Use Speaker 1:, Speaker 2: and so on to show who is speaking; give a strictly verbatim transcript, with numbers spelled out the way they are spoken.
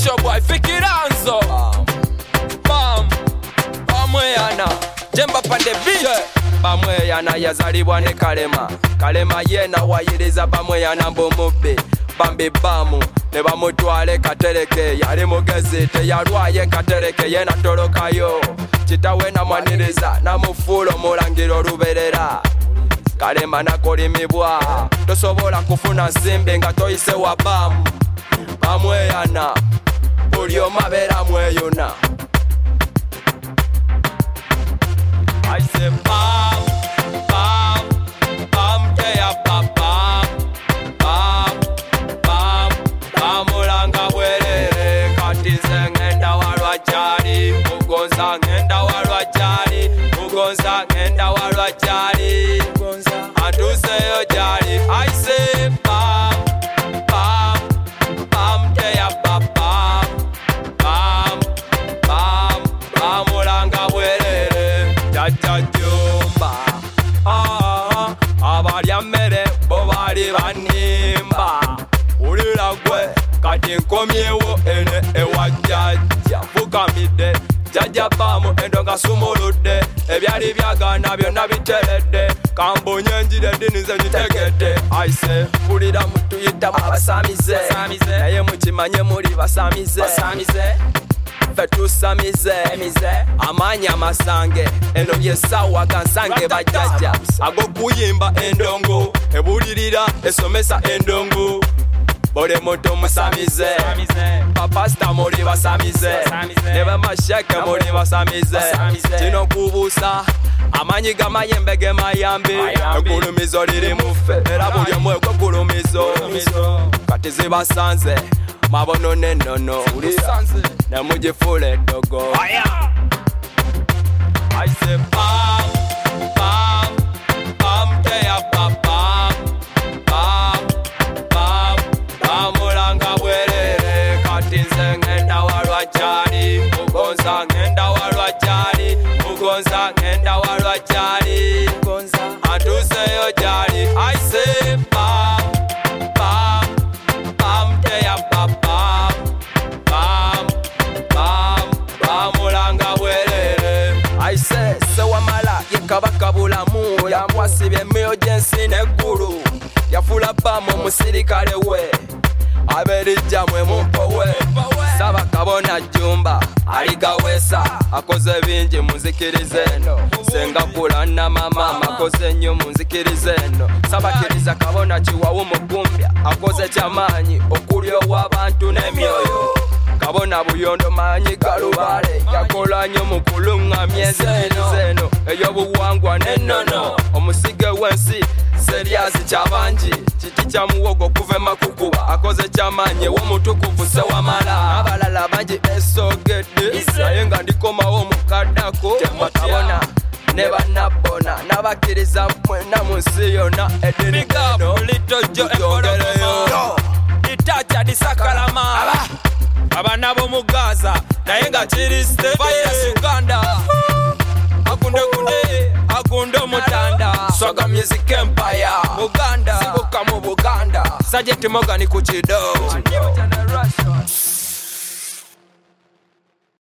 Speaker 1: Official boy Fikiranzo Bam Bamweyana Jemba pande beat Bamweyana yazalibwa ne Kalema Kalema yena wayiriza Bamweyana mbomube Bambi bamu ne bamutwale Katereke yali mugezi teyalwaye Katereke yena tolokayo Chitawe na mwaniriza na mufulo mulangiro luberera Kalema nakolimibwa tosobola kufuna nsimbi nga toyise wa bamu Bamweyana buli omabera mweyona I say bam bam bam teya bam bam bam bamulanga bwerere kati nze ngenda walwa kyali mugonza ngenda walwa kyali mugonza ngenda walwa kyali atuseyo kyali I say bam bam bam teya bam bam bam bamulanga bwerere jaja jumba ah abalya mmere bo bali banimba ulira gwe kati nkomyewo ene ewa jajja fukamidde jajja pamu endonga sumuludde ebyali byagana byonna biteredde kambonye njire dini nze nyitegedde aise fulira mutuyita abasamize naye mukimanye muli basamize ffe tusamize amaanyi amasange eno byesawa gansange bajjajja ag'okuyimba endongo ebulirira esomesa endongo bole moto musamize papasta muli basamize ne bamasheke muli basamize kino kubuusa amanyi gamayembe gemayambi egulumizo liri muffe era buli omu egwegulumizo kati zibasanze mabono nenono nemugifula eddogo I say bam bam bam teya bam bam bam bamulanga bwerere kati nze ngenda walwa kyali mugonza ngenda walwa kyali mugonza ngenda walwa kyali atuseyo kyali I say bam bam bam teya bam bam bam bamulanga bwerere I say sewamala yekabaka bulamu yamwasibye emyoyo gyensi neggulu yafula bamu omusirikale we aberijja mwe mumpowe saba kabona jumba aligawesa akoze bingi munzikirize eno senga kulana mama akoze nnyo munzikirize eno sabakiriza kabona kiwawu mugumbya akoze kyamaanyi okulya ow'abantu n'emyoyo kabona buyondo manyi galubale yakola nnyo mu kulungamya enzikirize eno ey'obuwangwa n'ennono omusige w'ensi seryazi kyabangi kiti kya muwogo kuva emakukuba akoze kyamaanyi ew'omutukuvu sewamala abalala bangi esogedde naye nga ndikomawo mukaddako bakabona ne bannabona n'abakkiriza mwena mu nsi yonna eddini eno lyongereyo litaca lisakalama abana b'omu Gaza naye nga kirisite virus Uganda akunde kunde akunde omutanda Swaga Music Empire Uganda sibuka mu Buganda Sergeant Morgan ku kido